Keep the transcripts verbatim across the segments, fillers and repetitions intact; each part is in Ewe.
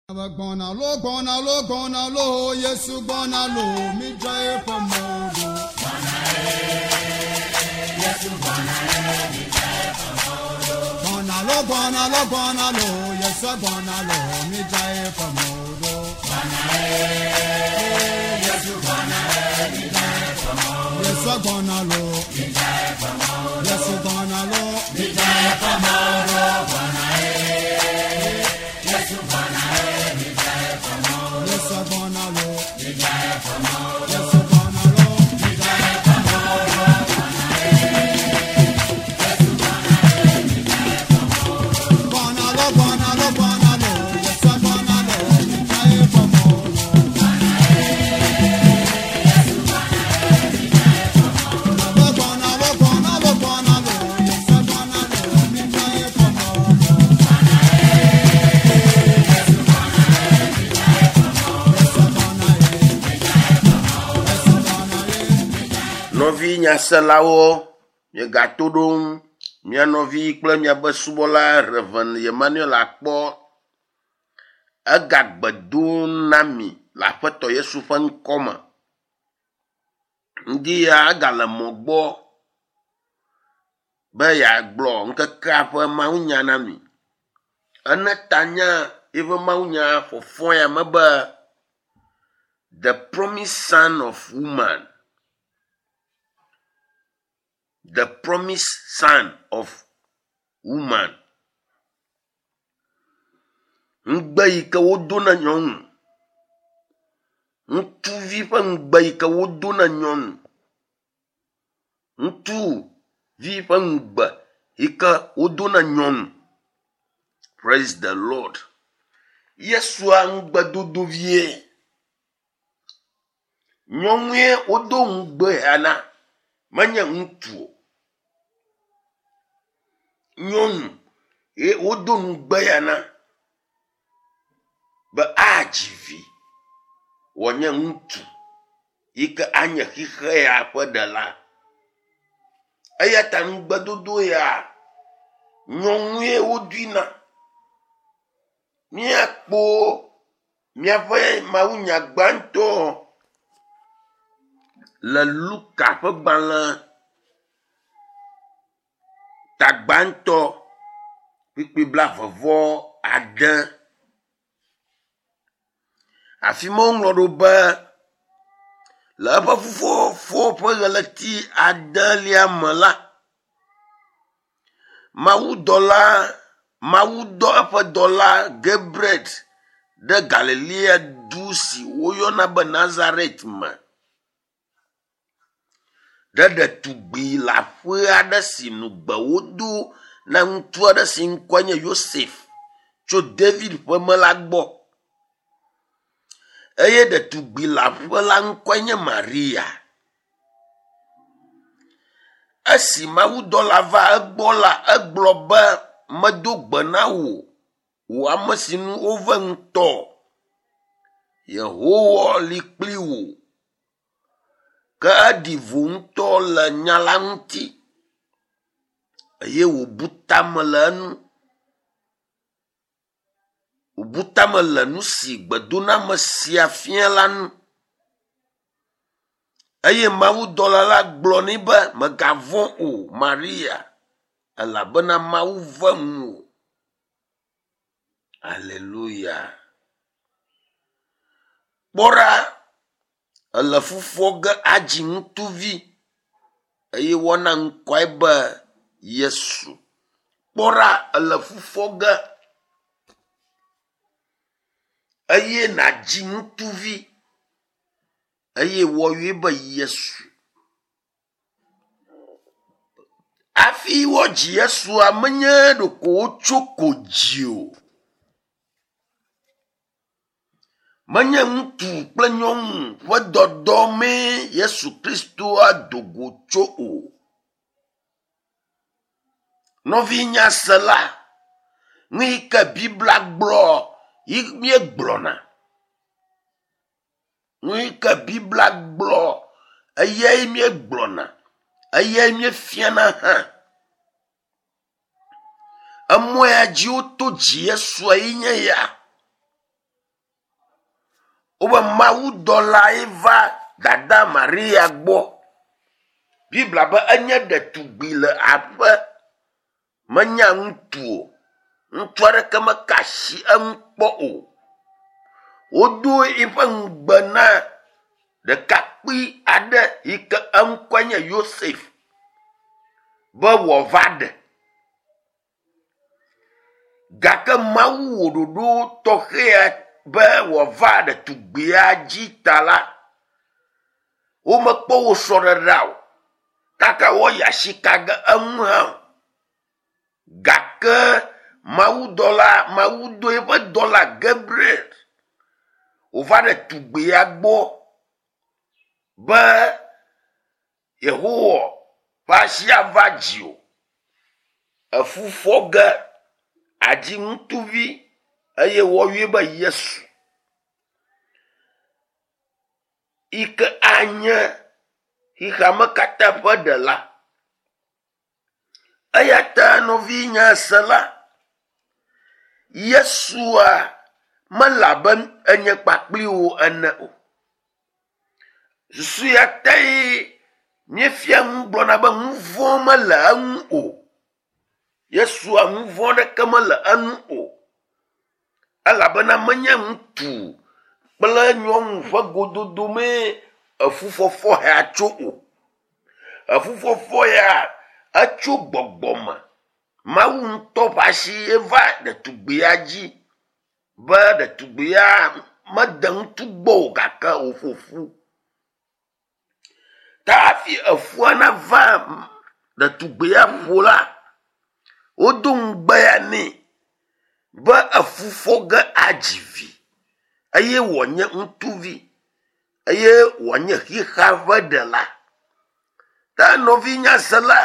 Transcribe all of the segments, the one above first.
Gonna lo, gonna lo, gonna lo, yes, you gonna lo, me drive for more. Yes, you gonna me drive for more. Gonna lo, gonna lo, gonna lo, yes, you gonna lo, me drive for more. Yes, you gonna me drive for more. Yes, you gonna lo, me drive for more. Yes, you gonna lo, me drive for more. Yes, you gonna Yes, I'm gonna lo, me die for more. Yes, I'm gonna lo, me die for more. Yes, I'm gonna me die for more. Gonna lo, gonna lo, gonna lo. Yes, I'm gonna lo, me die for more. Yes, I'm gonna me die for more. Gonna lo, gonna lo, gonna lo. Yes, I'm gonna lo, me die for more. Novi nyaselawo ye gato dom mia novi kple mia be subola Reverend Emmanuel akpo agagbedo nami la Aƒetɔ Yesu ƒe ŋkɔme ndi ya agale mogbo be ya gblɔ ŋkekea ƒe mawunya nami ene tanya eve mawunya fofo ya mebe the promised son of woman. The promised son of woman. Ngbe yi ke wodo na nyɔnu. Ŋutsuvi ƒe ngbe yi ke wodo na nyɔnu. Ŋutsuvi ƒe ngbe yi ke wodo na nyɔnu. Praise the Lord. Yesua ngbe dodo vie. Nyɔnue wodo ngbe ana. Menye ŋutsu. Nyɔnu e wodo ngbe yana be adzivi wonye ŋutsu yi ke anye xixe ya ƒe ɖela eya ta ŋugbedodo ya nyɔnue wodoina miakpo miaƒe mawunya gbãtɔ le Luka ƒe gbalẽ tagbãtɔ kpikpi blavevɔ ade afi ma woŋlɔ ɖo be le eƒe fofo ƒe ɣleti adelia me la mawudɔla mawudɔ eƒe dɔla Gabriel ɖe Galilea du si woyɔna be Nazaret me ɖe ɖetugbi le aƒe aɖe si nugbe wodo na ŋutsu aɖe si ŋkɔe nye Yosef tso David ƒe me la gbɔ eye ɖetugbi le aƒe la ŋkɔe nye Maria. Esi mawudɔla va egbɔ la egblɔ be medo gbe na wò wò ame si nu wove ŋutɔ Yehowa li kpli wò ke eɖi vo ŋutɔ le nya la ŋuti eye wòbu tame le enu wòbu tame le nu si gbedoname sia fia la nu eye mawudɔla la gblɔ nɛ be megavɔ̃ o Maria elabena Mawu ve ŋuwò. Aleluya. Kpɔra ele fufuo ge adzi ŋutsuvi eye wɔna ŋkɔe be Yesu. Kpɔra ele fufuo ge eye nadzi ŋutsuvi eye wɔyɔe be Yesu. Afi wɔdzi Yesua menye ɖoko wotso ko dzi o. Menye ŋutsu kple nyɔnu ƒe dɔdɔ mee Yesu Kristo adogo tso o. Nɔvi nyasela ŋi ke Biblia gblɔ yi mie gblɔna. Ŋi ke Biblia gblɔ eyae mie gblɔna. Eyae mie fiana hã. Emoya dzi woto dzi Yesua yi nye ya. Obe mawu dola eva dada Maria gbo. Bible be enye de tugbi le aƒe. Menya ŋutu. Ŋutsu aɖeke mekashi eŋukpɔ o. Wodo eƒe ŋugbe na ɖekakpui aɖe yi ke eŋkɔe nye Yosef be wòva ɖe. Gake Mawu wɔ ɖoɖo tɔxɛ be wòva ɖetugbia dzi ta la, womekpɔ wo srɔ̃ɖeɖea o, kaka woyi asi kage eŋu hã o. Gake Mawu dɔla, Mawu do eƒe dɔla Gabriel wòva ɖe tugbia gbɔ be Yehowa ƒe asi ava dzi o. Efufɔ ge adzi ŋutsuvi eye woyɔe be Yesu. Yi ke anye xixame katã ƒe ɖela. Eya ta nɔvi nya se la, Yesua mele abe enye kpakpli wo ene o. Susu ya tae míefia ŋu gblɔna be ŋu vɔ̃ mele eŋu o. Yesua ŋu vɔ̃ ɖeke mele eŋu o. Elabena menye ŋutsu kple nyɔnu ƒe gododo mee efufɔfɔ ya tso o. Efufɔfɔ ya etso gbɔgbɔ me. Mawu ŋutɔ ƒe asi eva ɖetugbia dzi be ɖetugbia mede ŋutu gbɔ o gake wòƒoƒu. Ta hafi efua nava ɖetugbia ƒo la, wodo ŋugbe ya nɛ be efufɔ ge adzi vi eye wònye ŋutsuvi eye wònye xixa ƒe ɖela. Ta nɔvi nyase la,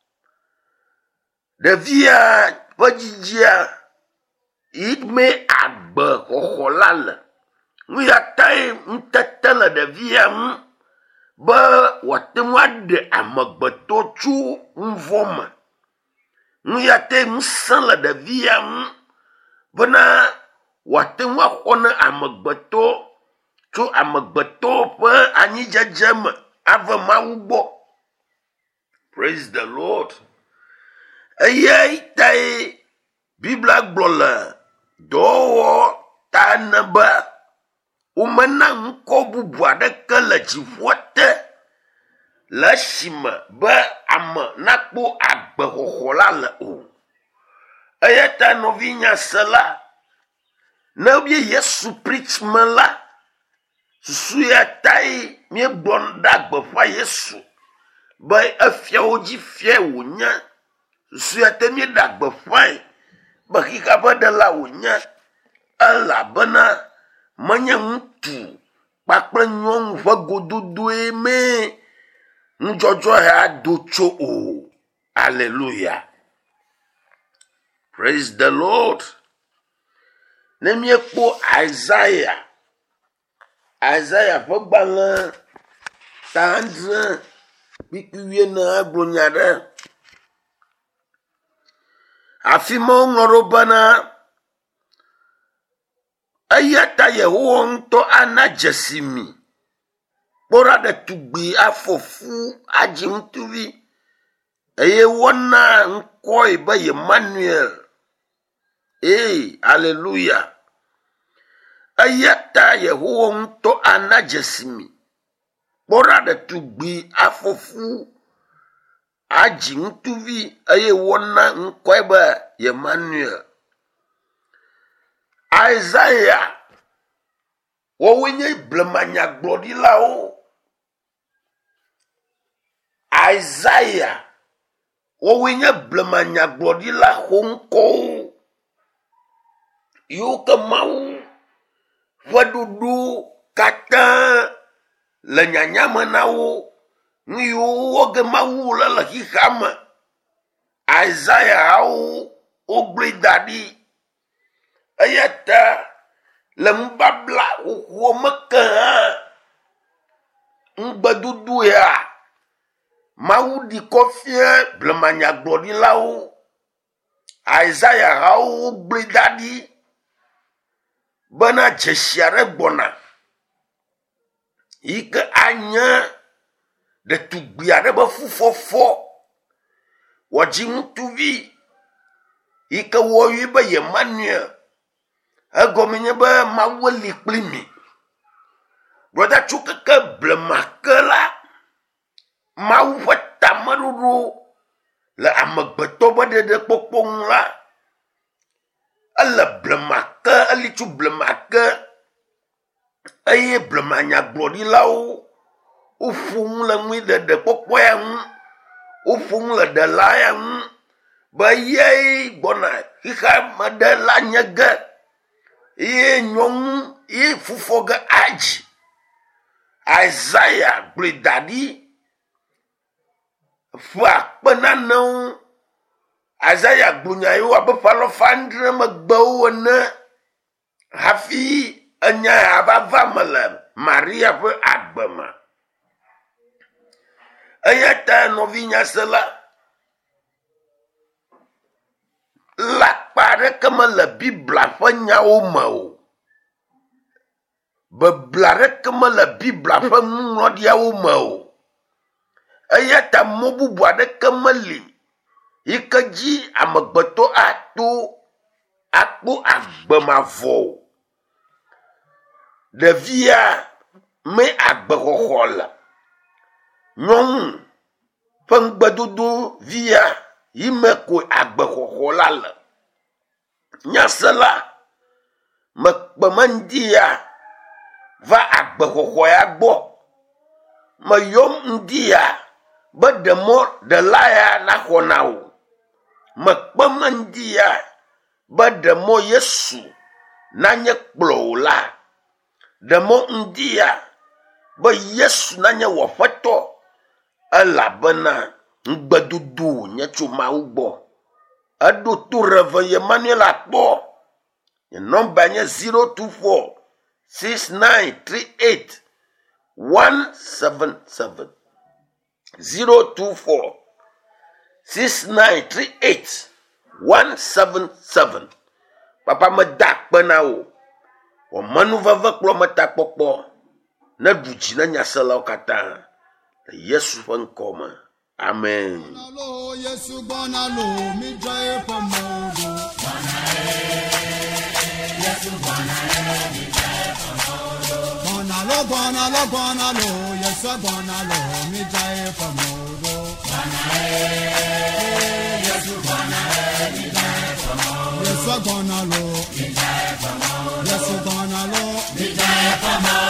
ɖevia ƒe dzidzia yi me agbe xɔxɔ la le. Nu ya tae ŋutete le ɖevia ŋu be wòate ŋu aɖe amegbetɔ tso ŋuvɔ me. Nu ya tae ŋusẽ le ɖevia ŋu bena wòate ŋu axɔ ne amegbetɔ tso amegbetɔ ƒe anyidzedze me ave Mawu gbɔ. Praise the Lord. Eyae tae Biblia gblɔ le dɔwɔwɔ ta ne be womena ŋkɔ bubu aɖeke le dziƒoa te le esime be ame nakpɔ agbexɔxɔ la le o. Eya ta nɔvi nyase la, ne be Yesu preach me la, susu ya tae míegblɔ ɖe agbeƒa Yesu be efia wo dzi fia wònya. Susu ya te míeɖe agbeƒae be xixa ƒe ɖela wònya. Elabena menye ŋutsu kpakple nyɔnu ƒe gododoe mee ŋudzɔdzɔ ya do tso o. Hallelujah. Praise the Lord. Ne míekpɔ Isaiah, Isaiah ƒe gbalẽ ta andre kpikpi wiene agblɔ nya ɖe. Afi ma woŋlɔ ɖo bena eya ta Yehowa ŋutɔ ana dzesi mi. Kpɔɖa ɖetugbi afɔfu adzi ŋutsuvi eye wɔna ŋkɔe be Emmanuel. Ee, hallelujah. Eya ta Yehowa ŋutɔ ana dzesi mi. Kpɔɖa ɖetugbi afɔfu adzi ŋutsuvi eye wɔna ŋkɔe be Emmanuel. Isaiah wowoe nye blemanyagblɔɖilawo. Isaiah wowoe nye blemanyagblɔɖila xoŋkɔwo yiwo ke Mawu ƒe ɖoɖo katã le nyanyame na wo. Nu yiwo wɔge Mawu le le xixa me. Isaiahwo wogblɔe da ɖi. Eya ta le ŋubabla xoxo me ke hã ŋugbedodo ya Mawu ɖi kɔfia blemanyagblɔɖilawo. Isaiahwo wogblɔe da ɖi bena dzesi aɖe gbɔna ike anya de tugbia de be fufofo waji ŋutuvi ike woyi be Emmanuel egɔmenye be Mawu li kpli mi. Broda tso keke blema ke la Mawu ƒe tameɖoɖo le amegbetɔ be ɖeɖekpɔkpɔ ŋu la ele blema ke eli tso blema ke eye blema nyagblɔɖilawo woƒo ŋu le ŋui ɖeɖekpɔkpɔ ya ŋu, woƒo ŋu le ɖela ya ŋu be ye gbɔna xixa me ɖe la nye ge ye nyɔnu ye fufɔ ge adzi. Isaiah gblɔe da ɖi ƒe akpe nanewo. Isaiah gblɔ nya yewo abe ƒe alɔfa adre megbewo ene hafi enya ya va va me le Maria ƒe agbe me. Eya ta nɔvi nyasela lakpa ɖeke mele Biblia ƒe nyawo me o. Bebla ɖeke mele Biblia ƒe nuŋlɔɖiawo me o. Eya ta mɔ bubu aɖeke meli yike dzi amegbetɔ ato akpɔ agbe mavɔ o. Ɖevia me agbexɔxɔ le. Nyɔnu ƒe ŋugbedodo via yi me ko agbexɔxɔ la le. Nyasela mekpe mendia va agbexɔxɔ ya gbɔ. Meyɔm ŋdia be ɖemɔ ɖela ya naxɔ na wo. Mekpe mendia be ɖemɔ Yesu nanye kplɔ o la. Ɖemɔ ŋdia be Yesu nanye wɔƒetɔ elabena ŋugbedodo nye tso Mawu gbɔ. Eɖo to Reverend Emmanuel akpɔ. Nye nɔmba nye zero two four six nine three eight one seven seven. zero two four six nine three eight one seven seven. Papa me da kpe na wo. O manu veve kplɔ me ta kpɔkpɔ. Ne du dzi ne nyaselawo katã. Yesu ƒe ŋkɔ me. Amen. Bonalo, Yesu bonalo, mi jaye pomodo. Yesu bonalo, mi jaye pomodo. Bonalo, bonalo, bonalo, Yesu bonalo, mi jaye pomodo. Yesu bonalo, mi jaye pomodo. Yesu bonalo, mi jaye pomodo. Yesu bonalo, mi jaye pomodo.